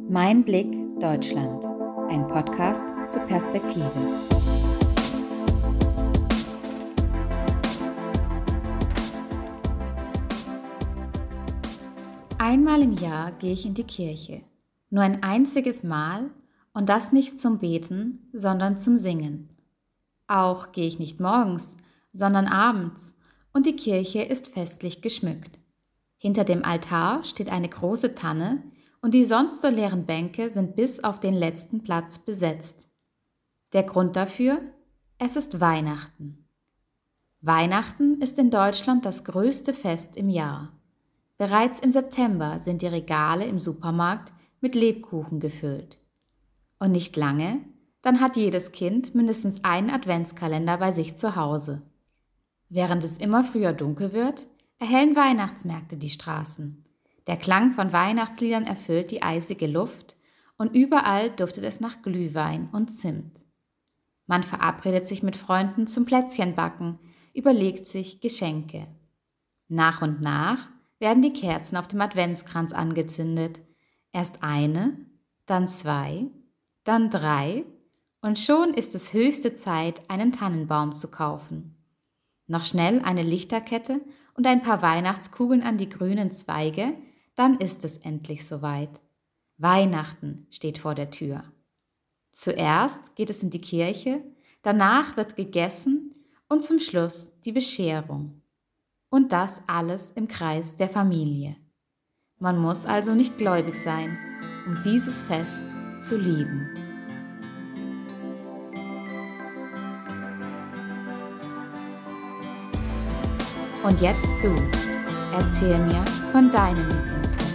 Mein Blick Deutschland, ein Podcast zur Perspektive. Einmal im Jahr gehe ich in die Kirche. Nur ein einziges Mal und das nicht zum Beten, sondern zum Singen. Auch gehe ich nicht morgens, sondern abends und die Kirche ist festlich geschmückt. Hinter dem Altar steht eine große Tanne und die sonst so leeren Bänke sind bis auf den letzten Platz besetzt. Der Grund dafür? Es ist Weihnachten. Weihnachten ist in Deutschland das größte Fest im Jahr. Bereits im September sind die Regale im Supermarkt mit Lebkuchen gefüllt. Und nicht lange, dann hat jedes Kind mindestens einen Adventskalender bei sich zu Hause. Während es immer früher dunkel wird, erhellen Weihnachtsmärkte die Straßen. Der Klang von Weihnachtsliedern erfüllt die eisige Luft und überall duftet es nach Glühwein und Zimt. Man verabredet sich mit Freunden zum Plätzchenbacken, überlegt sich Geschenke. Nach und nach werden die Kerzen auf dem Adventskranz angezündet. Erst eine, dann 2, dann 3 und schon ist es höchste Zeit, einen Tannenbaum zu kaufen. Noch schnell eine Lichterkette und ein paar Weihnachtskugeln an die grünen Zweige, dann ist es endlich soweit. Weihnachten steht vor der Tür. Zuerst geht es in die Kirche, danach wird gegessen und zum Schluss die Bescherung. Und das alles im Kreis der Familie. Man muss also nicht gläubig sein, um dieses Fest zu lieben. Und jetzt du, erzähl mir von deinem Lieblingsfest.